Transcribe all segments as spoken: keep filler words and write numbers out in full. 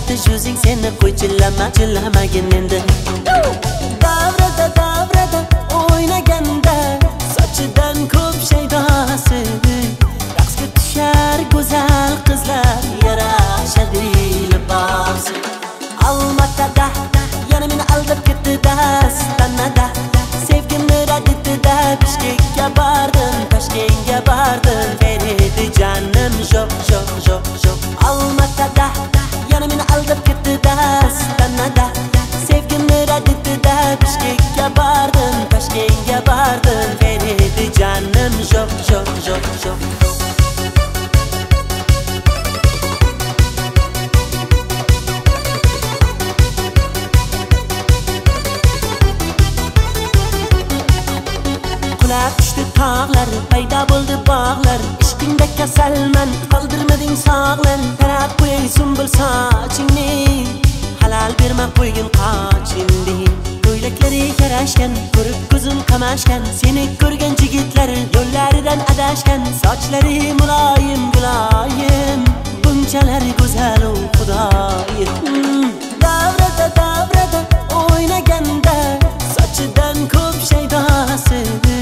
latta yuzing seni qo'y chillama chillamagin endi. Davrada davrada o'ynaganda sochidan ko'p shaydasi, raqsga tushar go'zal qizlar yarashadi libosi. Almatada yana meni aldab ketdi dastanada, sevgimni rad etdi-da, Bishkekka bordim, Toshkentga bordim, beredi janim jo'q jo'q jo'q jo'q. Almatada yana meni aldab ketdi dastanada, sevgimni rad etdi-da, Bishkekka bordim, Toshkentga bordim, beredi janim jo'q jo'q jo'q jo'q. Tushdi tog'lar, paydo bo'ldi bog'lar, ishqingda kasalman, qoldirmading sog'lar. Tarab qo'y sumbul sochingni, halal berma qo'ygin qochindi. Ko'ylaklari yarashgan, ko'rib ko'zim qamashgan, seni ko'rgan yigitlar yo'llaridan adashgan. Sochlari muloyim guloyim, bunchalar go'zal u xudoyim. Davrada davrada o'ynaganda sochidan ko'p shaydasi,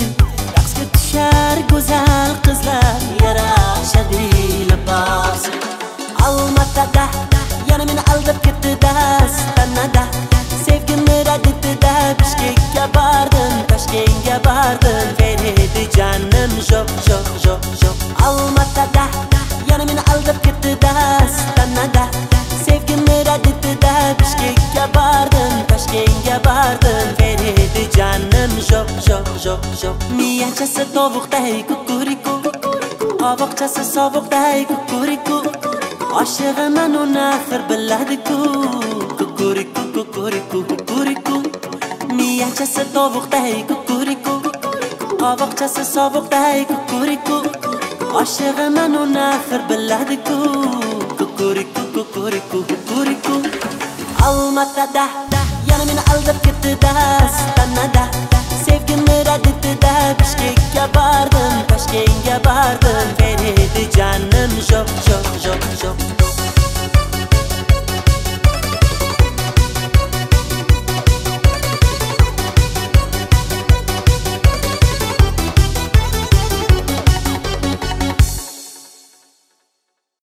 go'zal qizlar yarashadi libosi. Almatada yana meni aldab ketdi dastanada, sevgimni rad etdi-da, Bishkekka bordim, Toshkentga bordim, beredi janim jo'q jo'q jo'q jo'q. Almatada yana meni aldab ketdi dastanada, sevgimni rad etdi-da, Bishkekka bordim, Toshkentga bordim, beredi janim jo'q jo'q jo'q jo'q. Miyachasi tovuqday kukuriku, qovoqchasi sovuqday kukuriku, oshig'iman uni axir biladi-ku, kukuriku kukuriku kukuriku. Miyachasi tovuqday kukuriku, qovoqchasi sovuqday kukuriku, oshig'iman uni axir biladi-ku, kukuriku kukuriku kukuriku. Almatada yana meni aldab ketdi dastanada, sevgimni rad etdi-da, Bishkekka bordim, Toshkentga bordim.